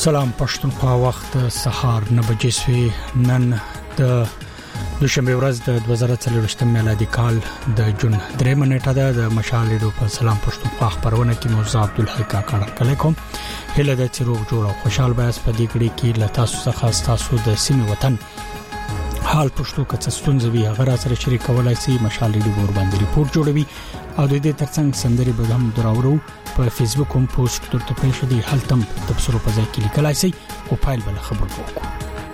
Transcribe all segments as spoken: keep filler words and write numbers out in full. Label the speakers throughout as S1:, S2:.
S1: سلام پښتونخوا وخت سهار نه بجې سوي نن د دوشنبه ورځ د دوه زره څلور میلادي کال د جون درې منټه ده د مشال ریډیو په سلام پښتونخوا خبرونه کې موزه عبدالحق کاکړ کلیکم هله د چیرو جوړو خوشحال بیاس په دې کړي کې لتا څخه تاسو د سیمه وطن حال پښتو کڅستون زوی هغه سره شریکولای شي مشال ریډیو ور باندې ریپورت جوړوي او د دې ترڅنګ سندري به هم دراورو په فیسبوک هم پوسټ درته پېښ دي هلتم تبصرو په ځای کې لیکلای شي او فایل بل خبر وکړو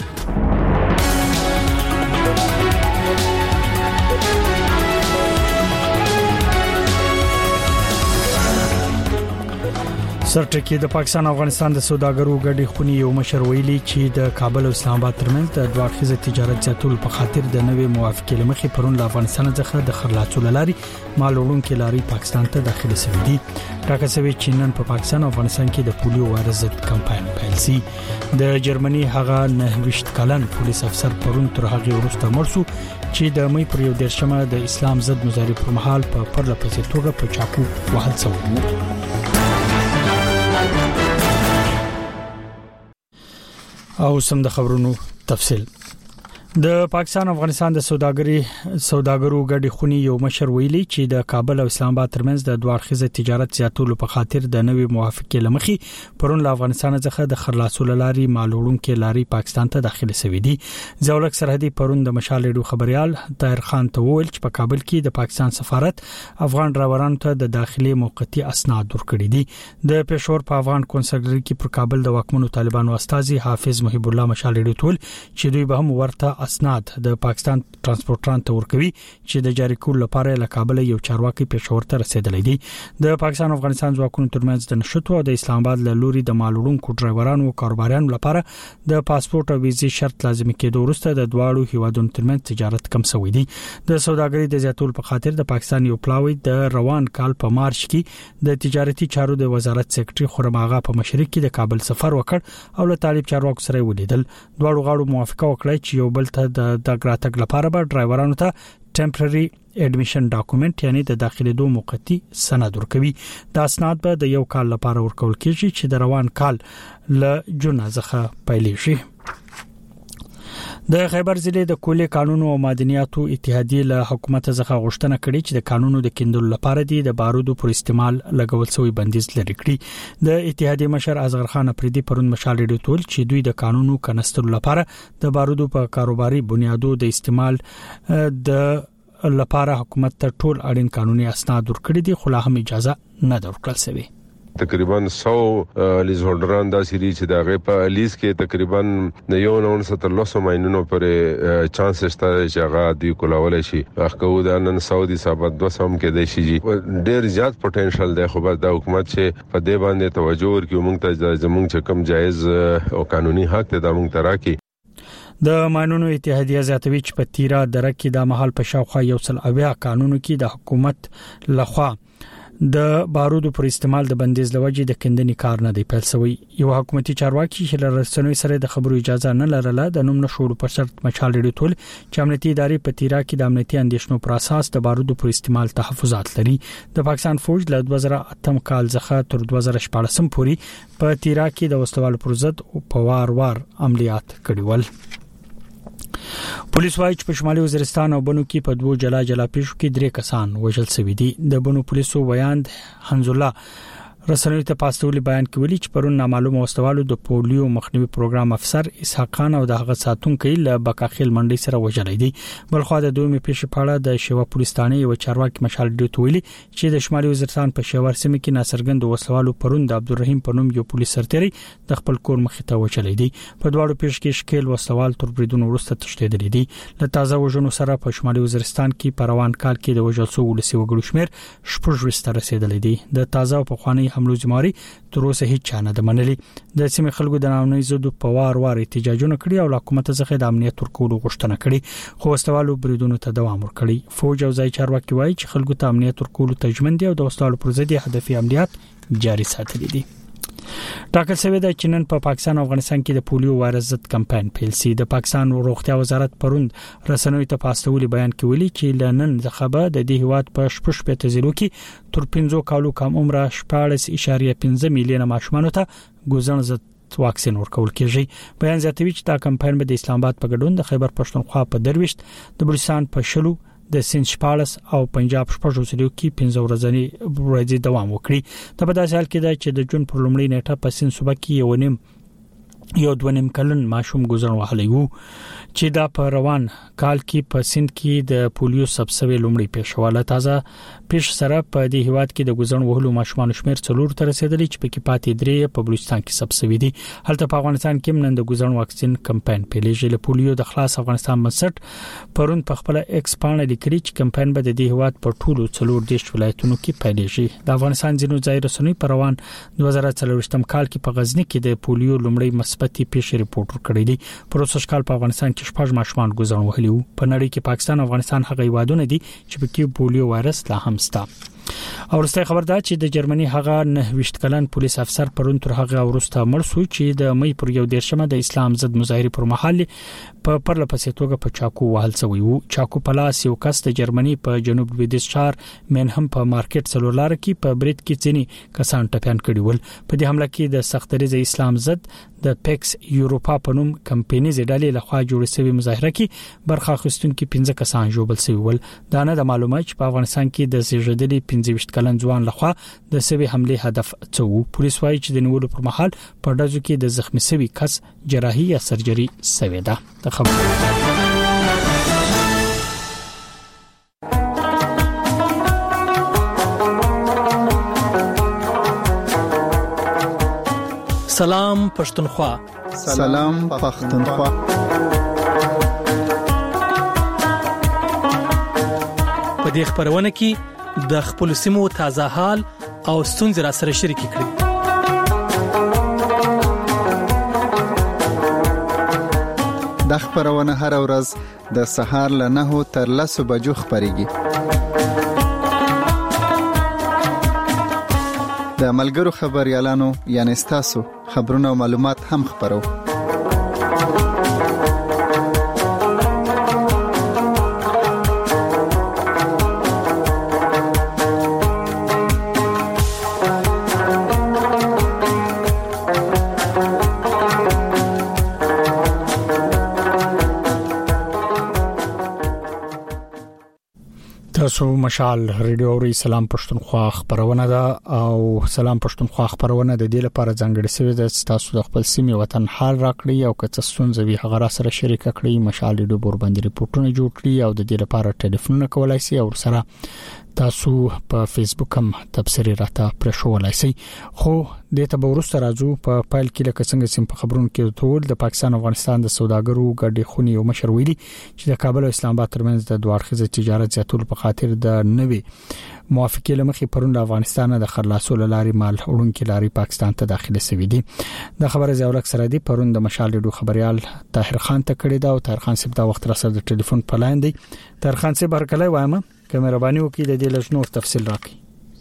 S1: سرټکی د پاکستان او افغانستان د سوداګرو ګډي خونی یو مشر ویلي چې د کابل او اسلام آباد ترمنځ د دوه اړخیزه تجارت زیاتول په خاطر د نوې موافقې لمخې پرون له افغانستان څخه د خرلاچو لاري مالوړونکو لاري پاکستان ته داخلي شوې دي راکه سوي چې نن په پاکستان او افغانستان کې د پولیو وایرس ضد کمپاین پیل شي د جرمني هغه نه وشت کلن پولیس افسر پرون تر هغه وروسته مرسو چې د مې پر یو درشمه د اسلام ضد مظاهره پر مهال په پرله پسې توګه په چاقو وهل شوی او سم د خبرونو تفصیل د پاکستان او افغانستان د سوداګري سوداګرو ګډي خونی یو مشر ویلي چې د کابل او اسلام آباد ترمنځ د دوه اړخیزه تجارت زیاتولو په خاطر د نوې موافقې لمخې پرون له افغانستان څخه د خرلاصو لاري مالوړونکو لاري پاکستان ته داخلي شوې دي ځولک سرحدي پرون د مشال ریډیو خبريال طاهر خان ته ویل چې په کابل کې د پاکستان سفارت افغان ډرایورانو ته د داخلي موقتی اسناد ورکړي دي د پېښور په افغان کونسلګری کې پر کابل د واکمنو طالبانو استاذي حافظ محب الله مشال ریډیو ټول چې دوی به هم ورته اسناد د پاکستان ترانسپورټران ته ورکوي چې د جاری کول لپاره له کابل یو چارواکي پېښور ته رسیدلی دي د پاکستان او افغانستان ځواکونو ترمنځ د نشټو او د اسلام آباد له لوري د مالوړونکو ډرایورانو او کاروباریانو لپاره د پاسپورت او ویزې شرط لازمي کېدو وروسته د دواړو هیوادونو ترمنځ تجارت کم شوی دی د سوداګرۍ د زیاتول په خاطر د پاکستان یو پلاوی د روان کال په مارچ کې د تجارتي چارو د وزارت سکرټري خرم آغا په مشرۍ کې د کابل سفر وکړ او له طالب چارواکو سره ولیدل دواړو غاړو موافقه وکړه چې یو بل ته د د راتګ لپاره به ډرایورانو ته ټمپرري اډمیشن ډاکومنت یعنی د داخلي دوه موقتی سند ورکوي د اسناد به د یو کال لپاره ورکول کیږي چې د روان کال ل جون څخه پیلې شي د خیبر ضلع د کولې قانونو او معدنیاتو اتحادیه له حکومت څخه غوښتنه کړې چې د قانونو د کیندلو لپاره د بارودو پر استعمال لګول شوی بندیز لري کړي د اتحادیه مشر اصغر خان افریدي پرون مشال ریډیو ټول چې دوی د قانونو کنستلو لپاره د بارودو په کاروباري بنیادو د استعمال د لپاره حکومت ته ټول اړین قانوني اسناد ورکړي دي خو لا هم اجازه نه درکړل شوی
S2: تقریبا سو لیز هولډران د سری چې دغه په لیز کې تقریبا یو نه ستر لسو ماینونو پر چانس شته چې هغه دی کولول شي اخو د نن سعودي ثابت دوه سم کې د شي ډیر زیات پوتنشل دی خو د حکومت چې په دې باندې توجه ورکړي موږ ته زموږ چې کم جایز او قانوني حق ته د موږ تراکي
S1: د ماینونو اتحادیه زیاتوي چې په تیرا درکې د محل په شاوخوا یو سل اویا قانونو کې د حکومت لخوا د بارودو پر استعمال د بندیز لوجې د کندنې کار نه دی پیل شوی یو حکومتي چارواکي چې لرسنوي سره د خبرو اجازه نه لرله د نوم نشور پر شرط مشال ریډیو ټول چې امنیتي ادارې په تیرا کې د امنیتي اندیشنو پر اساس د بارودو پر استعمال تحفظات لري د پاکستان فوج له دوه زره اتم کال څخه تر دوه زره شپږم پورې په تیرا کې د وسوال پر ضد او په وار وار عملیات کړي ول پولیس وايي چې په شمالي وزیرستان او بنو کې په دوه جلا جلا پیښو کې درې کسان وژل شوي دي د بنو پولیسو ویاند حمز الله رسنوي ته پاستولي بیان کوي چې پرون نامعلومه واستوالو د پولیو مخنیوي پروګرام افسر اسحاق خان او د هغه ساتونکو له بکاخیل منډي سره وژلې دي بلخو د دوه پیښې په اړه د شیوا پولیس ثانې یو چارواکي مشال ډیو تویلي چې د شمالي وزیرستان په شیوار سیمه کې ناصرګند واستوالو پرون د عبدالرحیم پنوم یو پولیس سرتيري د خپل کور مخې ته وژلې دي په دواړو پیښو کې شکیل واستوال تر بریدونو وروسته تښتېدلې دي له تازه وژنو سره په شمالي وزیرستان کې په روان کال کې د وژل شوو ولسي وګړو شمیر شپږ وسته رسیدلې دي د تازه په خواني حملو زماري تر اوسه هیڅ چانه د منلي د سیمې خلکو د نامنوي زدو په وار وار احتجاجونه کړي او حکومت څخه د امنیت ورکولو غوښتنه کړي خو واستوالو بریدونو ته دوام ورکړي فوج او ځای چارواکي وایي چې خلکو ته امنیت ورکولو ته ژمن دي او د واستوالو پر ضد هدفي عملیات جاري ساتلي دي ټاکل شوی دی چې نن په پا پاکستان او افغانستان کې د پولیو وایرس ضد کمپاین پیل شي د پاکستان روغتیا وزارت پرون رسنوي ته پاستولي بیان کوي چې لنن ځخبه د دې هیواد په شپږ پته ضلعو کې تر پنځه کالو کم عمره شپږ اشاریه پنځه میلیونه ماشومان ته ګوزن ضد واکسین ورکول کیږي. بیان زیاتوي چې دا کمپاین به د اسلام آباد په ګډون د خیبر پښتونخوا په درويشت، د بلوچستان په شلو، د سند شپاړس او پنجاب شپږ وسلو کې پنځه ورځې ورځې دوام وکړي. دا په داسې حال کې ده چې د جون پر لومړۍ نیټه په سند صوبه کې یو نیم یو دونیم کلن ماشوم ګزر وهلی وو چې دا په روان کال کې په سند کې د پولیو سبسوي لومړی پیښواله. تازه پیښ سره په دې هیواد کې د ګزر وهلو ماشومان شمیر څلور تر رسیدلی چې په کې پاتې درې په بلوچستان کې سبسوي دي. هلته په افغانستان کې نن د ګزر واکسین کمپاین پیلېږي. له پولیو د خلاص افغانستان بنسټ پرون په خپل ایکس باندې لیکلي چې کمپاین به د دې هیواد په ټولو څلور دیش ولایتونو کې پیلېږي. د افغانستان ځینو ځای رسنۍ په روان دوه زره څلورویشتم کال کې په غزنی کې د پولیو لومړی مثبتي پیښه ریپورت ورکړی دی. پروسس کال په افغانستان کې شپږ ماشومان ګزر وهلي وو. په نړۍ کې پاکستان او افغانستان هغه هیوادونه دي چې په کې پولیو وایرس لا هم شته. او ورسته خبر ده چې د جرمني هغه نه ویشت کلن پولیس افسر پرون تر هغه ورسته مړ شو چې د مې پر یو دیرشمه د اسلام ضد مظاهره پر مهال په پرله پسې توګه په چاکو وهل شوی وو. چاکو پلاس یو کس د جرمني په جنوب لویدیځ شهر منهم په مارکیټ سلولار کې په بریټ کې ځینی کسان ټپيان کړي ول. په دې حمله کې د سختریز اسلام ضد د پیکس یوروپا په نوم کمپینی زډالې لخوا جوړ شوی مظاهره کې برخه اخیستونکو پنځه کسان جوړل شوی ول. دا نه د معلومات چې په افغانستان کې د زیږیدلي پنځه ویشت کلن ځوان لخوا د سوي حمله هدف څو. پولیس وايي چې د نیولو پر مهال په ډزو کې د زخمی شوی کس جراحي یا سرجري شوی ده. د خبر
S3: سلام پښتونخوا.
S4: سلام پښتونخوا.
S3: په دې خبرونه کې د خپل سیمو تازه حال او ستونزې را سره شریک کړئ.
S4: د خبرونه هر ورځ د سهار له نهو تر لسو بجو خبريږي. د ملګرو خبريالانو یعنی تاسو خبرونه او معلومات هم خبرو.
S1: تاسو مشال ریډیو اوري سلام پښتونخوا خبرونه ده او سلام پښتونخوا خبرونه د دې لپاره ځانګړې شوې ده تاسو د خپل سیمې وطن حال راکړي او که تاسو څنګه هغه را سره شریک کړئ. مشال ریډیو بور باندې ریپورتونه جوړ کړئ او د دې لپاره ټلیفون کولای شئ او سره تاسو په فیسبوک هم تبصری راته پرښولای شئ. خو د ته ورسته راځو په پایل کې لکه څنګه سیم په خبرونو کې ټول د پاکستان او افغانستان د سوداګرو ګډې خونی یو مشر ویلي چې د کابل او اسلام آباد ترمنځ د دوه اړخیزه تجارت زیاتولو په خاطر د نوي موافقه لمخې پرون د افغانستان د خلاصو لاري مال وړونکو لاري پاکستان ته داخله شوې دي. د خبره زیولک سره دی پرون د مشال ډو خبريال طاهر خان ته کړی دا او طاهر خان سپ دا وخت را سره د ټلیفون په لاین دی. طاهر خان سپ برکلای وایم کیمرا باندې وکي د دې لږ نور تفصیل راکړي.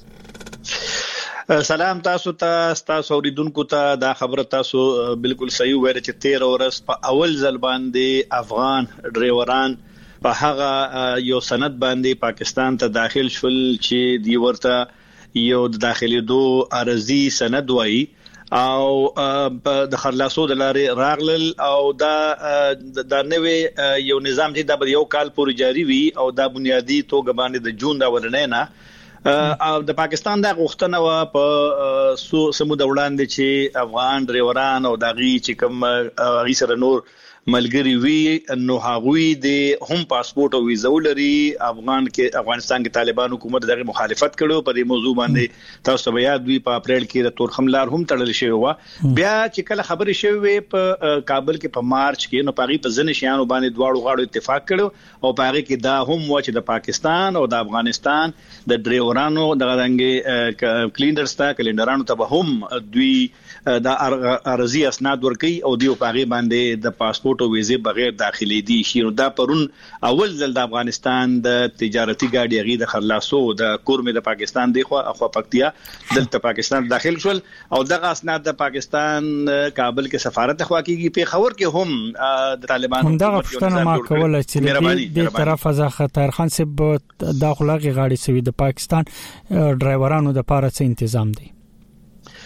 S5: سلام تاسو ته تاسو اوریدونکو ته دا خبره تاسو بالکل صحیح وایي چې تیر ورځ په اول ځل باندې افغان ډرایوران په هغه یو سند باندې پاکستان ته داخل شول چې دی ورته یو د داخلي دوه ارزي سند وایي او د خلاصو د لارې راغلل او دا د نوې یو نظام چې د یو کال پورې جاری وي او دا بنیادی توګه باندې د جون دا ورنه نه او د پاکستان د غوښتنه و په سمو د وړاندې چې افغان ډرایوران او دغه چې کوم غي سره نور ملګری وی نو هغوی د هم پاسپورت او ویزا ولري. افغان کې افغانستان کې طالبان حکومت دغه مخالفت کړو په دې موضوع باندې تاسو به یاد وي په اپریل کې د تور خملار هم تړل شوی و. بیا چې کله خبرې شوی په کابل کې په مارچ کې نو پاغي په ځنې شیانو باندې دواړو غاړو اتفاق کړو او پاغي کې دا هم و چې د پاکستان او د افغانستان د ډرایورانو دغه رنګ کلینډرز ته کلینډرانو ته به هم دوی د ارزي اسناد ورکړي او دیو پاغي باندې د پاسپورت او ویزه بغیر داخلي دي شي. دا پرون اول ځل د افغانستان د تجارتي ګاډي غي د خلاصو د کورمه د پاکستان دی خو اخوا پکتیا دلته پاکستان داخل شول او دغه اسناد د پاکستان کابل کې سفارت خوا کېږي. په خبر کې هم د طالبانو
S1: دغه پښتنه ما کوله چې د طرف ځخه خطر خان سب داخلي غاډي سوي د پاکستان ډرایورانو د پاره څه تنظیم دی.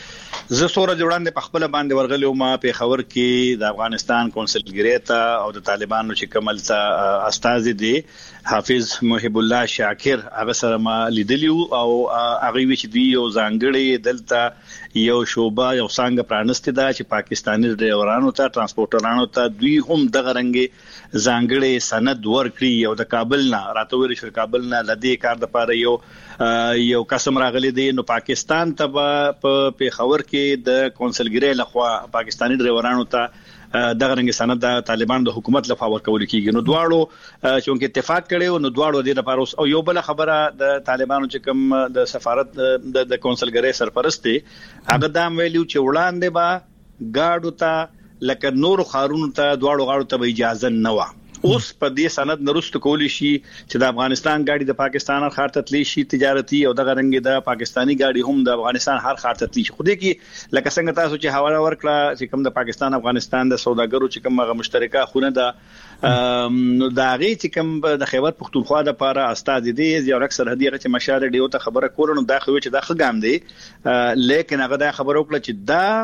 S5: زه سوره جوړاندې په خپل باندې ورغلو ما په خبر کې د افغانستان کونسلګری ته او د طالبانو چې کمل ته استاد دي حافظ محب الله شاکر هغه سره ما لیدلیو او هغه وی چې دی یو ځانګړي دلته یو شوبه یو څنګه پرانسته ده چې پاکستاني ډرایورانو ته ترانسپورټرانو ته دوی هم دغه رنګي ځانګړي سند ورکړي او د کابل نه راته ویل شو کابل نه لدی کار د پاره یو یو قسم راغلي دی نو پاکستان ته په خبر کې د کونسلګری لخوا پاکستاني ډرایورانو ته دغه رنګ سند د طالبان د حکومت لخوا ورکول کیږي نو دواړو چې اتفاق کړي نو دواړو د لپاره او یو بل خبره د طالبانو چې کوم د سفارت د کونسلګری سرپرست هغه دا ویلو چې وړاندې با گاډو ته لکه نور خارونو ته دواړو غاړو ته اجازه نه و اوس په دې سند نرست کولی شي چې د افغانستان گاډي د پاکستان هر خاطر تلی شي تجارتي او دغه رنګ د پاکستانی گاډي هم د افغانستان هر خاطر تلی شي خو دې کې لکه څنګه تاسو چې حواله ورکړه چې کوم د پاکستان افغانستان د سوداګرو چې کومه مشترکه خونه ده نو دا غي چې کوم د خیبر پختونخوا د لپاره استاد دي یو اکثر هدي چې مشال ډیو ته خبره کورونو دا خو چې دا خګام دي لیکن هغه دا خبره وکړه چې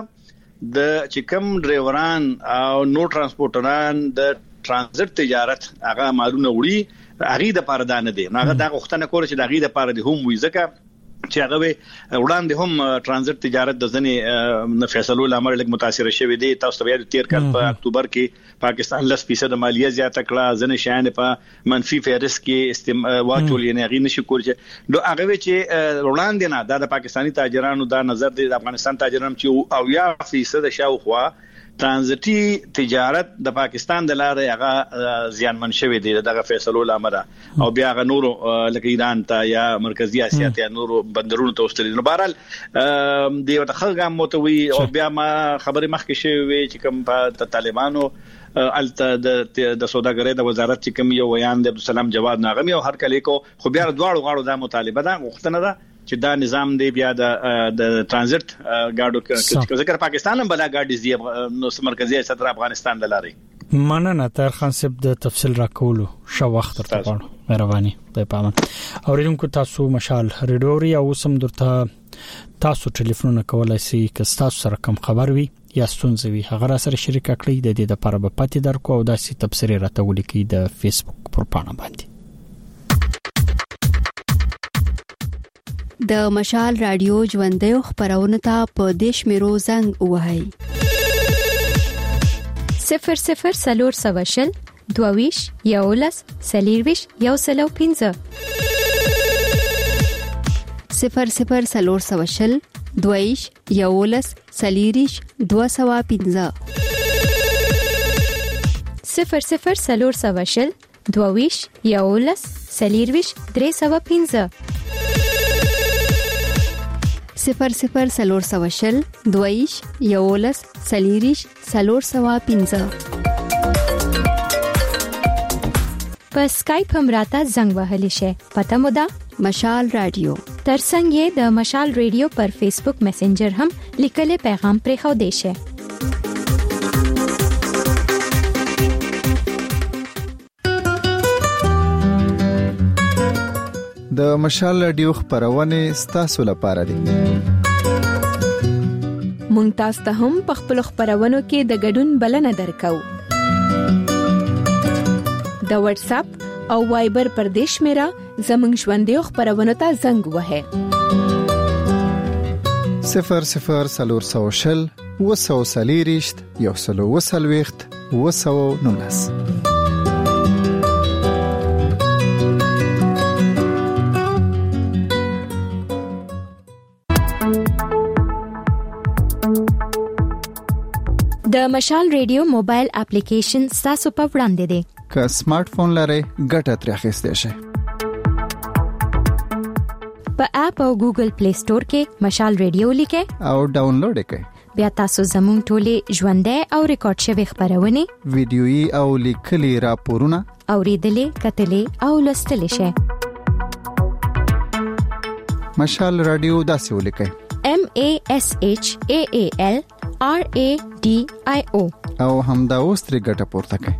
S5: دا د چې کوم ډرایوران او نو ترانسپورټران د ترانزیت تجارت هغه مالونه وړي هغه د پاره دانه دي هغه د غوښتنه کوي چې د هغه د پاره د هم وي ځکه چې هغه وړاندې هم ترانزیت تجارت د ځنې فیصلو لامل لګ متاثر شوی دی تاسو ته یاد تیر کال په اکتوبر کې پاکستان لس فیصد مالیه زیاته کړه ځنې شان په منفي فهرست کې استم واچول یې نه غي نشي کول چې نو هغه چې وړاندې نه د پاکستانی تاجرانو دا نظر دی د افغانستان تاجرانو چې او یا فیصد شاوخوا ترانزیتي تجارت د پاکستان د لارې هغه زیانمن شوی دی دغه فیصلو لامل او بیا غ نور لکه ایران ته یا مرکزی اسیا ته نور بندرونو ته وستل نو بهرال دی وته خلګم متوي او بیا ما خبره مخکې شوی چې کوم په طالبانو الته د د سوداګرۍ د وزارت چې کوم یو ویان د عبدالسلام جواد ناغمی او هر کله کو خو بیا دواړو غاړو د مطالبه ده غوښتنه ده چې دا نظام دی بیا د د ترانزیت گاډو کې ذکر پاکستان هم بلا گاډي دی نو مرکزی صدر افغانستان د لارې
S1: مننه تر خان صاحب د تفصیل راکولو شو وخت تر پاره مهرباني په پامن اوریدونکو تاسو مشال ریډوري او سم درته تاسو ټلیفون کولای شئ که تاسو سره کوم خبر وي یا ستونزې هغه سره شریک کړئ د دې لپاره په پاتې درکو او داسې تبصره راته ولیکئ د فیسبوک پر پاڼه باندې
S6: د مشال رادیو ژوندې خبرونه ته په دیش میرو زنګ وهاي
S7: صفر صفر سلور سواشل دوویش یولس سلیرویش یو سلو پینځه
S6: صفر صفر سلور سواشل دوویش یولس سلیریش دو سوا پینځه
S7: صفر صفر سلور سواشل دوویش یولس سلیرویش درې سوا پینځه
S6: صفر صفر سلور سواشل دویش یولس سلیریش سلور سوا پینځه
S7: په سکایپ هم راته زنګ وهلی شي پته مو ده
S6: مشال رادیو
S7: ترڅنګ یې د مشال رادیو پر فیسبوک میسنجر هم لیکل پیغام پرې خو دی شي
S4: د مشال رادیو خبرونه ستاسو لپاره دي
S8: مونږ تاسو ته هم په خپل خبرونو کې د ګډون بلنه درکو د واتس اپ او وایبر پر دیش میرا زمنګ ژوندې خبرونه ته زنګ وهه
S4: صفر صفر سلور سوشل وسو سلیریشت یو سلو وسلويخت وسو نونس
S7: د مشال ریډیو موبایل اپلیکیشن تاسو په وړاندې دی
S4: که سمارټ فون لرئ ګټه ترې اخیستئ شئ
S7: په اپ او ګوګل پلی سٹور کې مشال ریډیو لیکئ
S4: او ډاونلوډ کړئ
S7: بیا تاسو زموږ ټولې ژوندۍ او ریکارډ شوی خبرونه
S4: ویډیويي او لیکلي راپورونه
S7: اوریدلې کتلې او لوستلې شئ
S4: مشال رادیو داسې ولیکئ
S7: M A S H A A L R A D I O
S4: او همدا اوس ترې ګټه پورته کړئ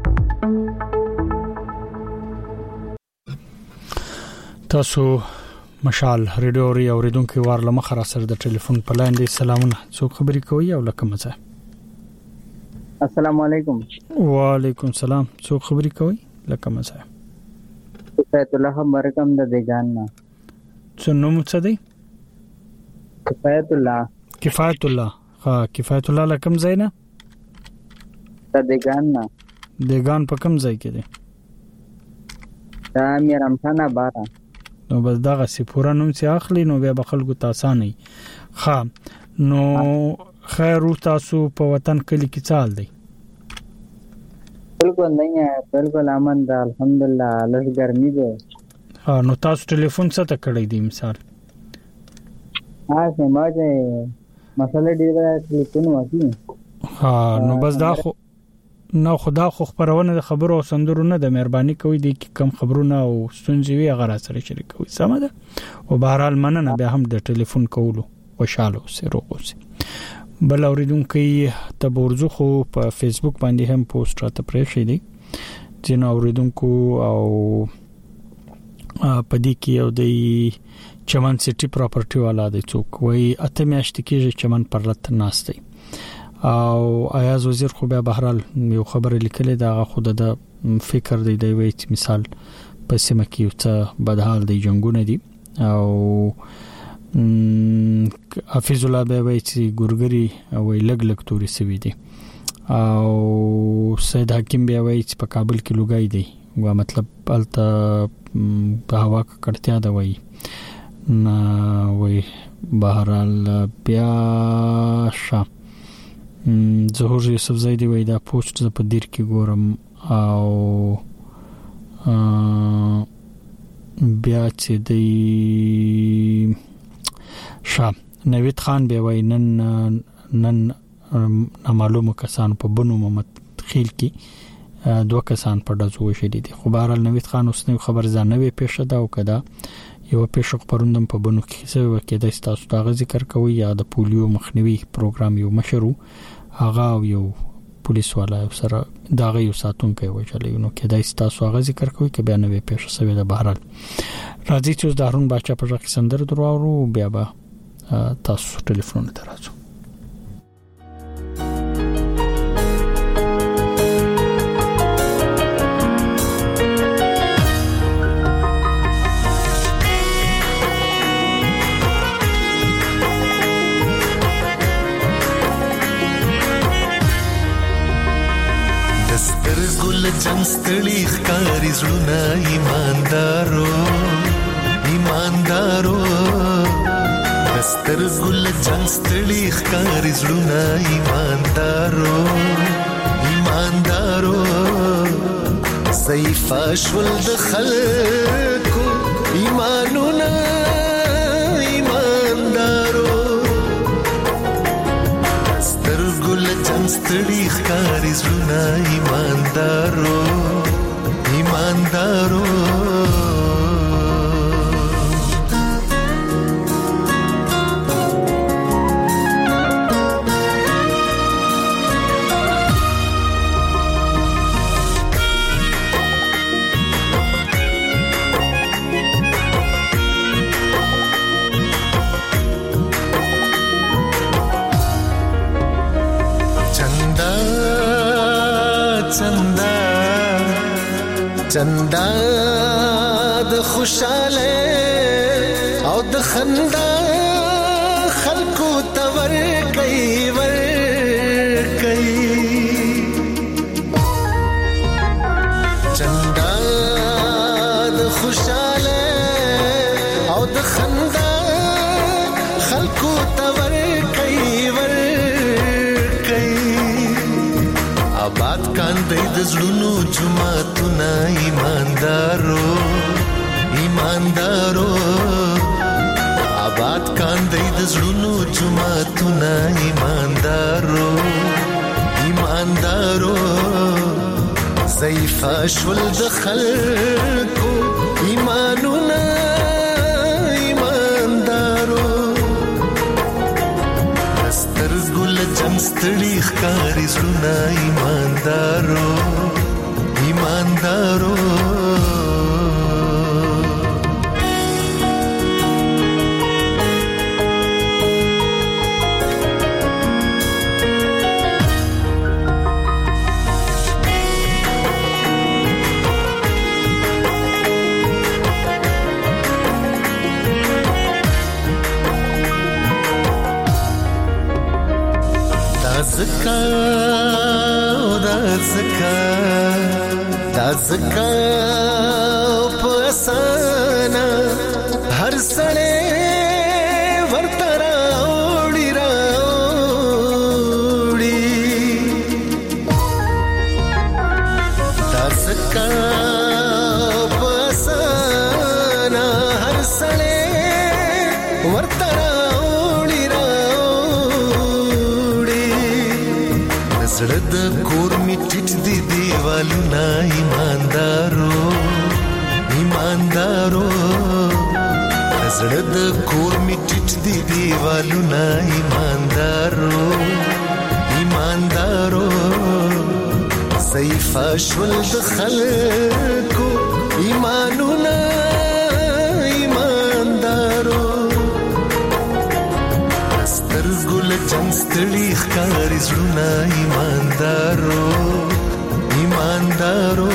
S1: تاسو مشال ریډیو ری اوریدونکو وار لمخ را سره د ټلیفون په لاین دی. سلامونه، څوک خبرې کوي او لکه مزه؟
S9: السلام علیکم.
S1: وعلیکم السلام، څوک خبرې کوي لکه مزه؟
S9: کفایت الله مرکم د دیگان نه.
S1: څه نوم څه دی؟
S9: کفایت الله.
S1: کفایت الله. ها کفایت الله لکم زینا؟
S9: د دیگان نه.
S1: دیگان په کوم ځای کې دی؟
S9: دا میرم خانه بارا.
S1: نو بس دغه سی پورا نوم چې اخلي نو بیا بخل کو تاسو نه. ها نو خیر تاسو په وطن کلی کې چال دی؟
S9: بالکل نه، بالکل امن ده الحمدلله. لږ ګرمي ده.
S1: ها نو تاسو ټلیفون څه ته کړی دی مثال؟
S9: ها سماجه مسله ډیره ټلیفون واکي.
S1: ها نو بس دا خو نو خدا خو خبرونه د خبرو او سندرونه د مهرباني کوي د کم خبرونه او ستونزې وی هغه سره شریکوي. سم ده. او بهرحال مننه به هم د ټلیفون کولو خوشاله اوسه روغوسه. بل اوریدونکو ته ورزو خو په فیسبوک باندې هم پوسټ راته پرېښی دی چې نو اوریدونکو او پدې کې یو د چمن سټي پراپرټي والا دی څوک وای اته میاشتې کې چمن پر لته ناشته او ایاز وزیر خو بیا بهرال یو خبر لیکل دا خود د فکر دی دی وای چې مثال په سیمه کې یو څه بدحال دی جنگونه دي او حفیظ الله به وای چې ګورګری او لګ لګ توري سوي دي او سید حکیم به وای چې په کابل کې لوګای دی و مطلب الته په هوا کړتیا دا وای نه وای بهرال بیا شا ظهور یوسف زیدی وای دا پوسټ ز په دیر کې ګورم او بیا چې دی شا نوید خان به وای نن نن معلومه کسان په بنو محمد خیل کې دوه کسان په دزو شدي دي. خو بهرال نوید خان اوس نو خبر ځانوي پېښه دا او کدا یو پېښه پروندم په بنو کې څه وکړي د تاسو دا ذکر کوي یا د پولیو مخنیوي پروګرام یو مشرو هغه یو پولیس والا سره دا غي ساتون کوي وجلې نو کې د تاسو هغه ذکر کوي کې بیان وی پېښه سوي د بهرال راځي چې دارون بچا په ځکه سندر درو بیا به تاسو ټلیفون ته راځو.
S10: جنگ ستړي ښکاری زړونه ایماندارو ایماندارو دستر ګل جنگ ستړي ښکاری زړونه ایماندارو ایماندارو سیفا شول د خلکو ایمانونه ایماندارو دستر ګل جنگ ستړي ښکاری زړونه ایماندارو ایماندارو چندا د خوشاله او د خندا خلکو تور کوي ور کوي چندا د خوشاله او د خندا خلکو تور کوي ور کوي آباد کاندې د زړونو جمعتونه ایماندارو ایماندارو آباد کاندې د زړونو جمعتونه ایماندارو ایماندارو ضعیفه شول د خلکو ایمانونه ایماندارو سترګو له جنګ ستړي ښکاري زړونه ایماندارو ایماندارو دازکا دازکا دازکا پسانا هر سړی ورته راوړي راوړي دازکا پسانا هر سړی ورته راوړي راوړي زړه د کور می ټټ دی دیوالونه ایماندارو ایماندارو زړه د کور می ټټ دی دیوالونه ایماندارو ایماندارو ضعیف شول د خلکو ایمانونه ایماندارو سترګل چنستړي ښکاري زړونه ایماندارو ایماندارو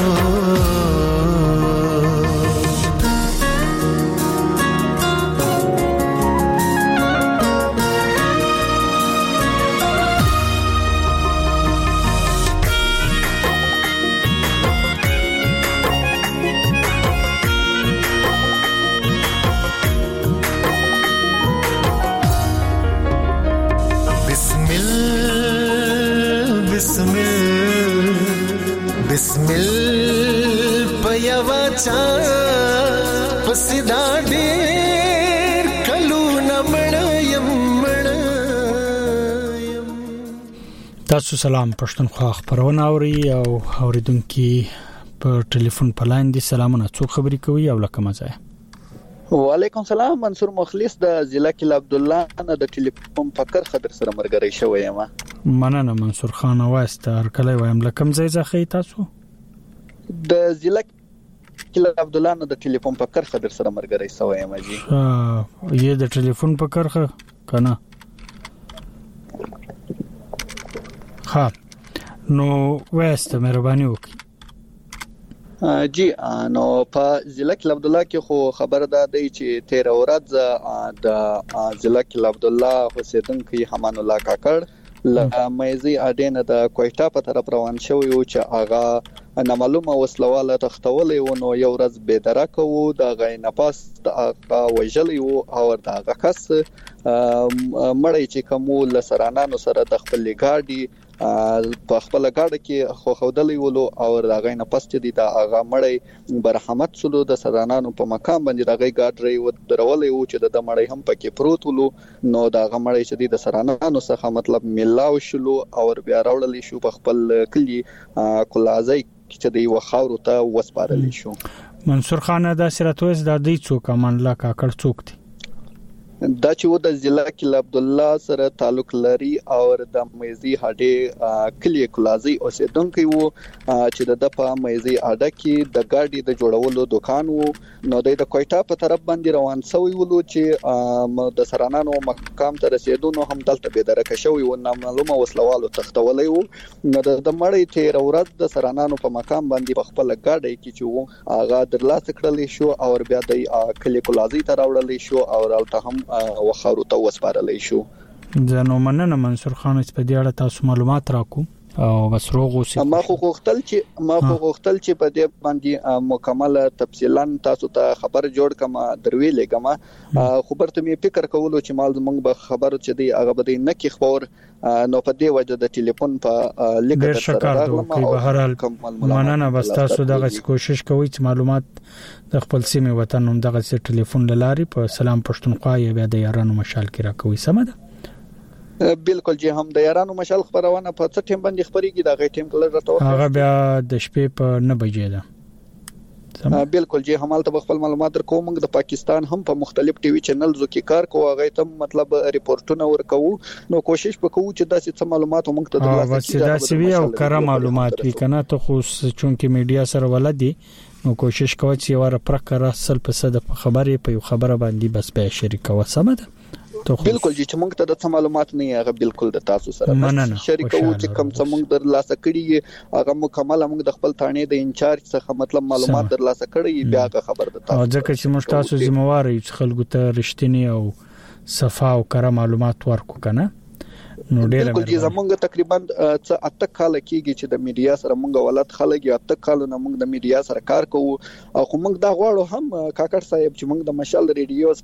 S10: بسمل پیا واچا پسدا ډیر کلو نمړیم مړیم.
S1: تاسو سلام پښتونخوا خبرونه اوري او اوریدونکو په ټلیفون په لاین دي سلامونه څو خبري کوي او لکه مزه.
S11: وعلیکم سلام منصور مخلص د ضلع کل عبد الله نه د ټلیفون په کرخه در سره مرګري شوی یم.
S1: مننه منصور خان واسطه هر کله وایم لکم ځای ځخی تاسو
S11: د ضلع کل عبد الله نه د ټلیفون په کرخه در سره مرګري شوی یم جی.
S1: ها یې د ټلیفون په کرخه کنه ها نو واسطه مهرباني وکړئ.
S11: جی نو په ضلع کل عبد الله کې خو خبر ده دی چې تیر ورځ د ضلع کل عبد الله اوسیدونکو حمان الله کاکړ ل مېزي اډینه د کوټا په طرف روان شوی او چې هغه نامعلومه وسلواله تختولې و نو یو ورځ به درکه وو د غینه پاس د هغه وجلې وو او د هغه کس مړی چې کوم لسرانانو سره د خپل ګاډي په خپل گاډه کې خو خودلې ولو او راغې نه پس چې د هغه مړی برحمت سلو د سرانانو په مقام باندې راغې گاډري و درولې و چې د مړی هم پکې پروت ولو نو دا هغه مړی چې د سرانانو څخه مطلب ملاو شلو او بیا راوړلې شو په خپل کلی کلازي چې د یو خاورو ته وسپارلې شو.
S1: منصور خان د سرتوز د دې څوک امان الله کاکړ څوک دی
S11: دا چې و د ضلع کل عبد الله سره تعلق لري او د مېزي هډې کلی کلازي اوسیدونکو وو چې د په مېزي اډه کې د ګاډي د جوړولو دکان وو نو د کوټا په طرف باندې روان شوی ولو چې د سرانانو مقام ته رسیدونو هم دلته به درکه شوی و نامعلومه وسلوالو تختولې وو نو د مړی تیر ورځ د سرانانو په مقام باندې په خپل ګاډي کې چې وو هغه درلاس کړلې شو او بیا د کلی کلازي ته راوړلې شو او رالته هم وخارو ته وسپارلې شو.
S1: زنو مننه منصور خان چې په دې اړه تاسو معلومات راکو او بس روغ اوسئ.
S11: ما خو غوښتل چې ما خو غوښتل چې په دې باندې مکمل تفصیلا تاسو ته خبر جوړ کما دروي لګما خو برته می فکر کولو چې مال زمونږ به خبر چې دی هغه به نه کی خبر نو په دې وجه د ټلیفون په لیکه
S1: سره راغلم او به هر حال مننه بس تاسو دغه کوشش کوئ چې معلومات د خپل سیمه وطن هم دغه ټلیفون لاري په سلام پښتونخوا یا بیا د یارانو مشال کې راکوي سم ده.
S11: بالکل جی هم د یارانو مشال خبرونه په څه ټیم باندې خبريږي دا غي ټیم کله راټول
S1: هغه بیا د شپې په نه بجې ده.
S11: بالکل جی همالته خپل معلومات درکو موږ د پاکستان هم په مختلف ټي وي چینلزو کې کار کوو هغه ته مطلب ریپورتونه ورکوو نو کوشش وکړو چې داسې څه معلومات موږ ته
S1: درلاسه کړو داسې وی او کره معلومات وی کنه ته خو چونکه میډیا سره ولدي نو کوشش کوي چې وره پرکره سل په صد خبرې په خبره باندې بس به شریکو سم ده.
S11: بالکل چې موږ ته د معلومات نه هغه بالکل د تاسو سره شریکو چې کوم څه موږ درلاسه کړی هغه مکمل موږ د خپل ثانې د انچارج څخه مطلب معلومات درلاسه کړی بیا خبر ده تاسو
S1: ځکه چې موږ تاسو ذمہوار یو خلکو ته رښتینی او صفا او کره معلومات ورکو کنه نو ډیر
S11: بالکل چې زمونږ تقریبا څه اته کال کېږي چې د میډیا سره مونږ ولادت خلک یا اته کال نه مونږ د میډیا سره کار کوو او خو مونږ دا غواړو هم کاکړ صاحب چې مونږ د مشال ریډیو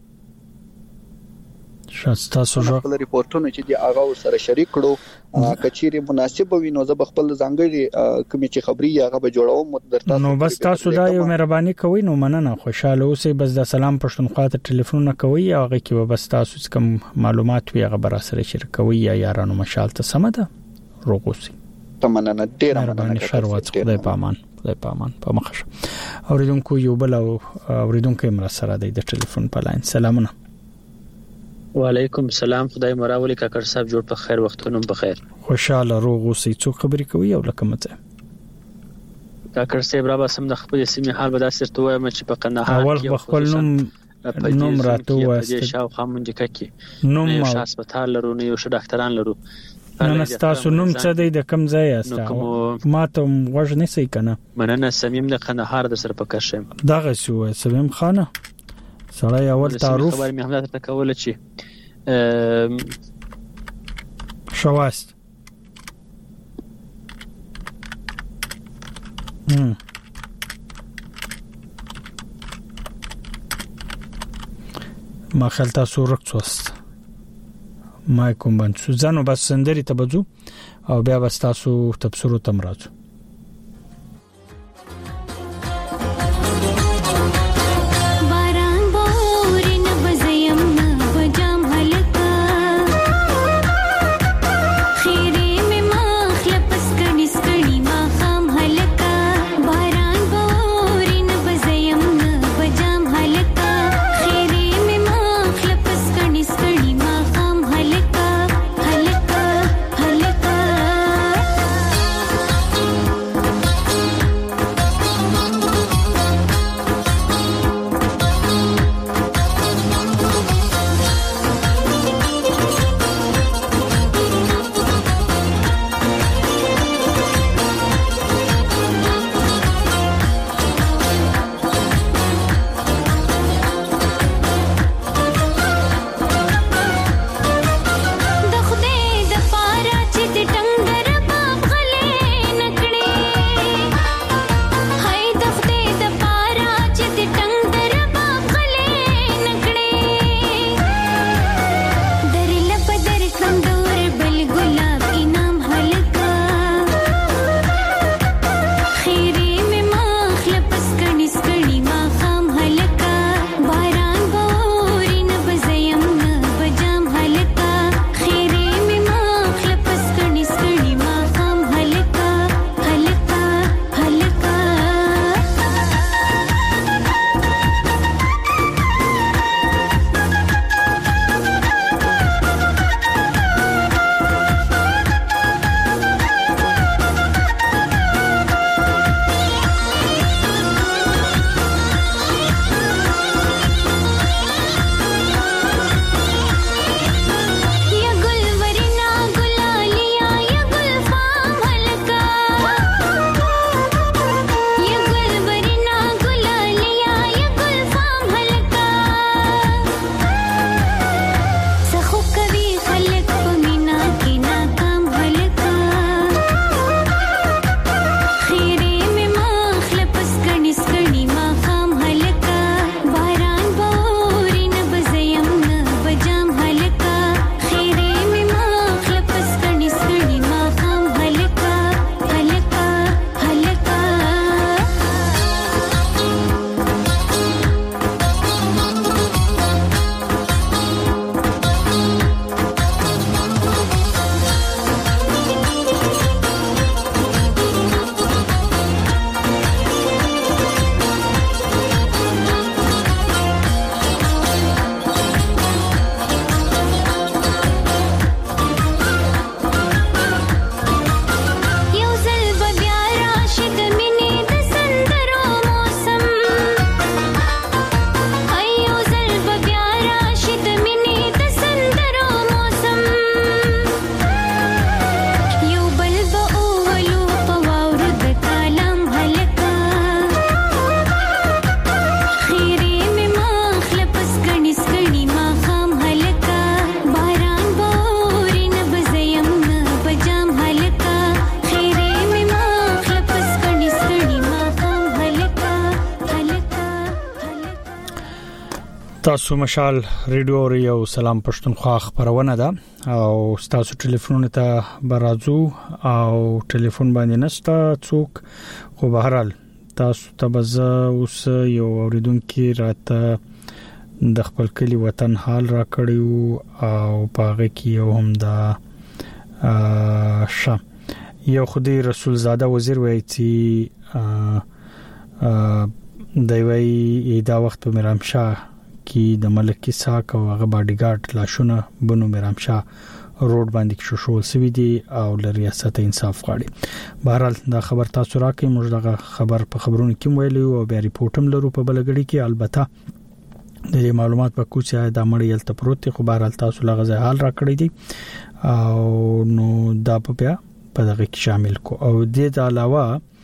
S1: شاستا سوجو
S11: خپل ریپورتونه چې دی هغه سره شریک کړو کچيري مناسب وي نو زه خپل ځانګړي کومې چې خبري هغه به جوړوم درته
S1: نو بس تاسو دا یو مهرباني کوئ نو مننه خوشاله اوسئ بس د سلام پښتونخوا ته ټلیفون کوي هغه کې بس تاسو کوم معلومات وي هغه بر سره شریک کوي یا یارانو مشال ته سمده روغوسي
S11: تمننه ډیر
S1: مننه شروات خدای پامان خدای پامان په مخه اوریدونکو یو بل اوریدونکو مر سره د ټلیفون په لاین سلامونه
S12: وعلیکم السلام خدای مراولي کاکړ صاحب جوړ په خیر وختونو په خیر
S1: خوشاله روغ اوسئ څو خبرې کوي او لکه مته
S12: کاکړ صاحب را بسم د خپل سیمه حال به دا سرته وایم چې په قندهار
S1: کې اول خپل نوم نوم راته واسطه
S12: شاو خامنجه کې
S1: نوم
S12: یو هسپتال لرو نه یو ش ډاکټران لرو
S1: نن تاسو نوم څه دی د کم ځای است ما ته وژنې سي کنه
S12: مننه سمیم د قندهار د سر په کښم
S1: دغه شو سمیم خانه سړی اول تعارف
S12: خبر مې هم درته کوله چې
S1: شواست هم ما خلتا سورک توست ما کوم باندې سوزانو بس سندري ته بځو او بیا بس تاسو تبصرو تم راځو تاسو مشال ریډیو ریو سلام پښتونخوا خبرونه ده او تاسو ټلیفون ته برازو او ټلیفون باندې نشته څوک خو بهرال تاسو ته بز اوس یو اوریدونکو راته د خپل کلی وطن حال را کړیو او پاغه کې یو هم دا ش یو خدای رسول زاده وزیر وایي چې د وی دا وخت په مرامشاه کې د ملکی ساک او هغه باډیګارد لاشونه بنو مرامشاه روډ باندې کې شو سوي دي او د ریاست انصاف غواړي. بهرحال دا خبر تاسو راکې موږ دغه خبر په خبرونو کې ویلو او بیا ریپورتم لرو په بلګړی کې البته د معلومات په کوڅه د مړی یلته پروت خو بهرحال تاسو لغه حال را کړی دي او نو دا په بیا په دغه کې شامل کو او د دې علاوه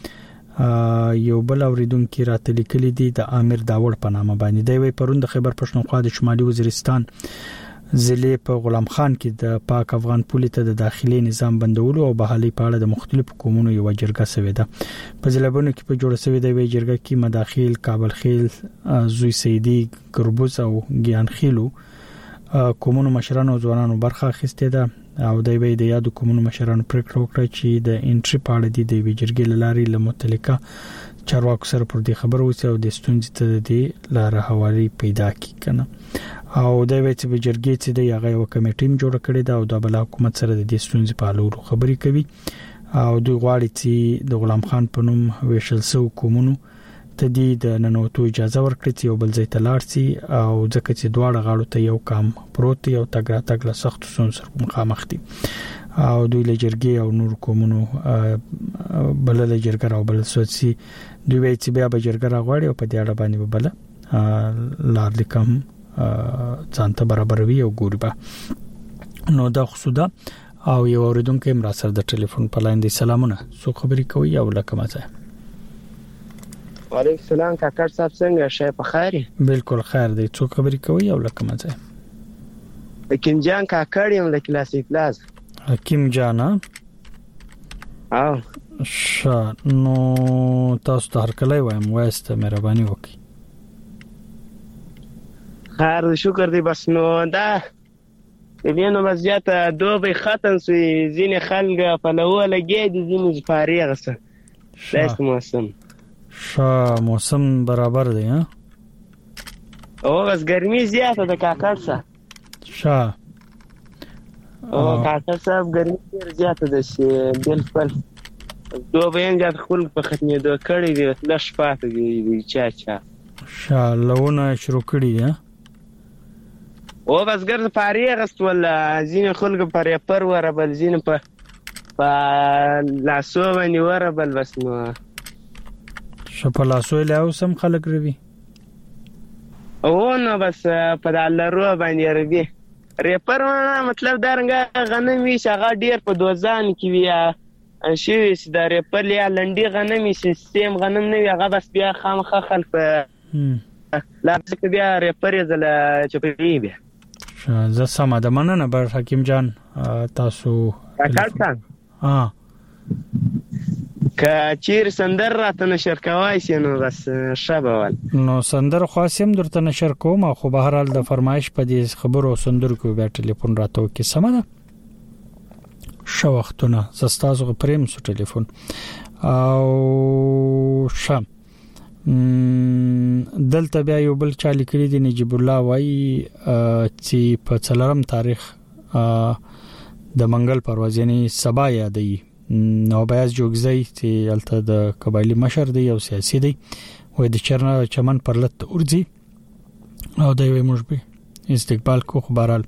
S1: یو بل اوریدونکو راته لیکلي دي د امیر داوړ په نامه باندې دی وی پروند خیبر پښتونخوا د شمالي وزیرستان ضلع په غلام خان کې د پاک افغان پولیس ته د داخلي نظام بندولو او بحالي په اړه د مختلفو قومونو یو جرګه شوې ده. په ځلبونو کې په جوړ شوې د وی جرګه کې مداخیل کابل خیل زوی سیدی ګربوز او ګیان خیلو قومونو مشرانو او ځوانانو برخه اخیسته ده او د وی د یادو قومونو مشرانو پریکړه وکړه چې د انټری پاړه دي د وی جرګې لاري لمتلکه چارواکو سره پر دې خبر وسی او د ستونزې ته د لار حواله پیدا کی کنه او د وی چې به جرګې چې د یغه یو کمیټې جوړ کړي دا او د بل حکومت سره د دې ستونزې په اړه خبرې کوي او دوی غواړي چې د غلام خان په نوم ویشل سو قومونو ته دې د ننوتو اجازه ورکړي چې یو بل ځای ته لاړ شي او ځکه چې دواړه غاړو ته یو کام پروت یو تګرا تګله سخت سون سره مخامخ دي او دوی له جرګې او نور قومونو بل له جرګه او بل سوتسي دوی وایي چې بیا به جرګه راغواړي او په دې اړه باندې بل لار لیکم ځانته برابروي او ګوري با نو دا خصوصا او یو اوریدونکو امر سره د ټلیفون په لاین دی سلامونه سو خبري کوي او لکه مزه
S13: وعلیکم السلام کاکړ صاحب څنګه شې په خیر
S1: بالکل خیر دی څو خبري کوي او لکه مزه
S13: حکیم جان کاکړ یم د کلاسیک پلاز
S1: حکیم جان
S13: او
S1: شا نو تاسو ته هر کله وایم واسته مهرباني وکړئ
S13: خیر شکر دی بس نو دا دینو وضعیت دوبه ختم سي زین خلک په لوه لګي دي زین فارغ سه داست موسم
S1: شا موسم برابر دی ها
S13: او بس ګرمي زیاته د کاکړ سه
S1: شا
S13: او کاکړ صاحب ګرمي زیاته ده چې بالکل دوبه یې ځات خلک په ختمې دوه کړي دي لښ پاتې دي چا چا
S1: شا لونه شروع کړي دي
S13: او بس ګر فارغ است ولا زین خلق پر پر ور بل زین په په لاسو باندې ور بل بس نو
S1: شپ لاسو له اوسم خلق روي
S13: او نو بس په دلارو باندې روي ریپر مطلب درنګ غنمي شغه ډیر په دوزان کې ویا شي چې د ریپر یا لنډي غنمي سیستم غنم نه هغه بس بیا خامخه خلف لا ځکه بیا ریپر زل چپی بیا
S1: زه سم ده مننه بر حکیم جان تاسو
S13: راکړم
S1: ها
S13: که چیر سندر راته نشر کوي سينو بس شبول
S1: نو سندر خاصم درته نشر کوم خو به هر حال د فرمایش په دې خبرو سندر کو بیا ټلیفون راته کې سم ده شو وختونه زستازو پریم سو ټلیفون او شم دلته بیا یو بل چالي کړی دی نجیب الله وای چې په څلورم تاریخ د منګل پرواز یعنی سبا یادې نو بیاز جوګزی چې الته د قبایلی مشر دی او سیاسي دی وای د چرنا چمن پرلت اورځي او د وی مشبي استقبال کو خبرال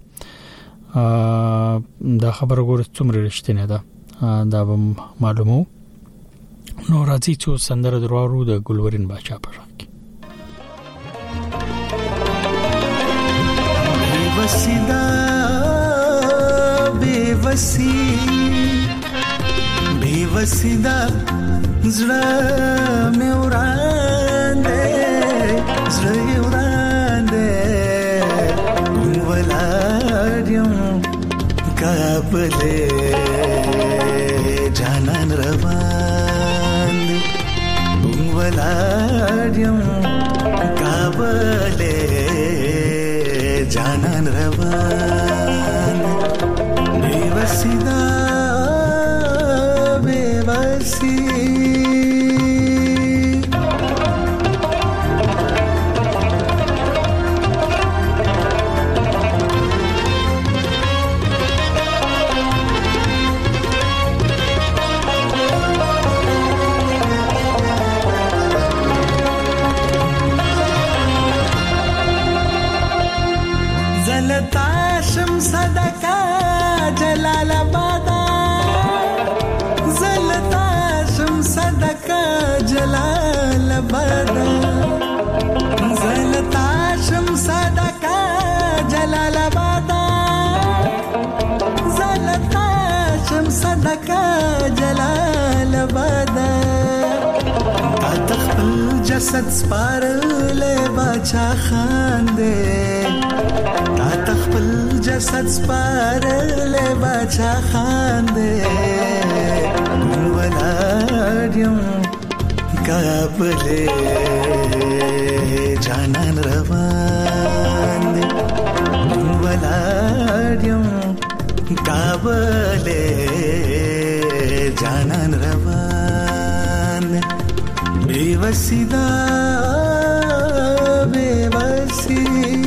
S1: دا خبره ګور څومره رښتینه ده دا معلومو نو راځي چې سندره درو د ګلورین باچا په راکې
S10: बेवसीदा बेवसी बेवसीदा زړه مې وراندې زړه یې وراندې ولادم کابلې جانان روان ولادم کابلې بیوسی زلتاشم صدقه جلال آباد زلتاشم صدقه جلال آباد زلتاشم صدقه جلال آباد زلتاشم صدقه جلال آباد تا تخپل جسد سپارلې باچا خان دې تا تخپل جسد سپارلې باچا خان دې ولادم کابلې جانان روان دې ولادم کابلې جانان روان دې بیوسی دا بیوسی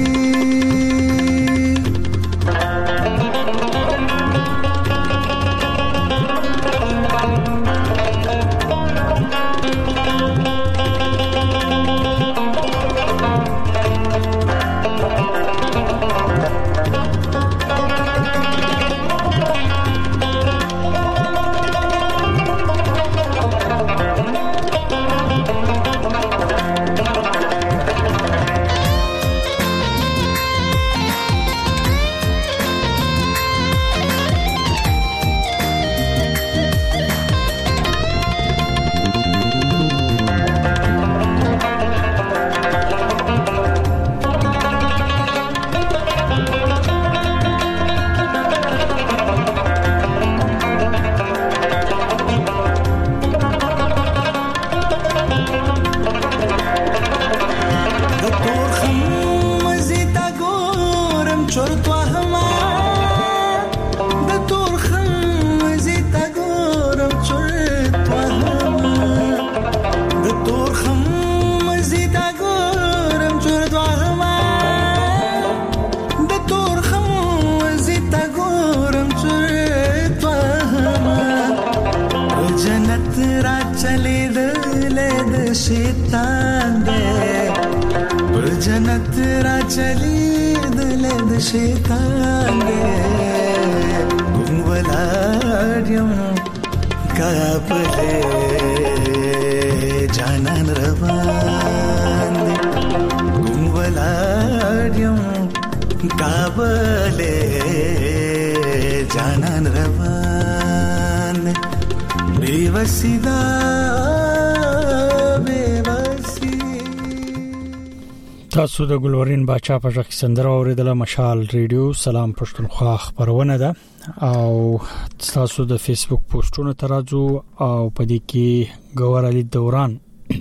S10: شیطان دے جنت را چلی دل د شیطان دے ولادم کابلې جانان روان دے ولادم کابلې جانان روان دے بیوسی دا
S1: تاسو د ګلورین باچا په ځخ سندره اوریدله مشال ریډیو سلام پښتونخوا خبرونه ده او تاسو د فیسبوک پوسټونو ترازو او په دې کې ګور علي دوران